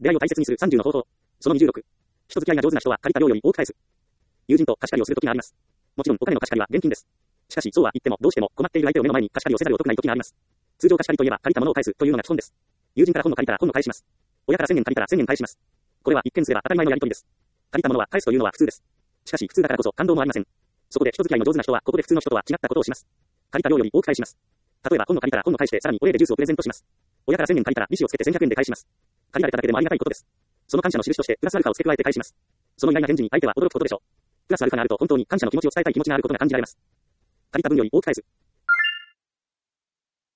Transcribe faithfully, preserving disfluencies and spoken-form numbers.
出会いを大切にするさんじゅうの方法。そのにじゅうろく。人付き合いが上手な人は借りた量より多く返す。友人と貸し借りをするときがあります。もちろんお金の貸し借りは現金です。しかしそうは言ってもどうしても困っている相手を目の前に貸し借りをせざるを得ないときがあります。通常貸し借りといえば借りたものを返すというのが基本です。友人から本を借りたら本を返します。親からせんえん借りたらせんえん返します。これは一見すれば当たり前のやり取りです。借りたものは返すというのは普通です。しかし普通だからこそ感動もありません。そこで人付き合いの上手な人はここで普通の人とは違ったことをします。借りた量より多く返します。例えば本を借りたら本を返してさらにお礼でジュースをプレゼントします。親からせんえん借りたら利子をつけてせんひゃくえんで返します。借りられただけでもありがたいことです。その感謝の印としてプラスアルファを付け加えて返します。その意外な返事に相手は驚くことでしょう。プラスアルファがあると本当に感謝の気持ちを伝えたい気持ちがあることが感じられます。借りた分より多く返す。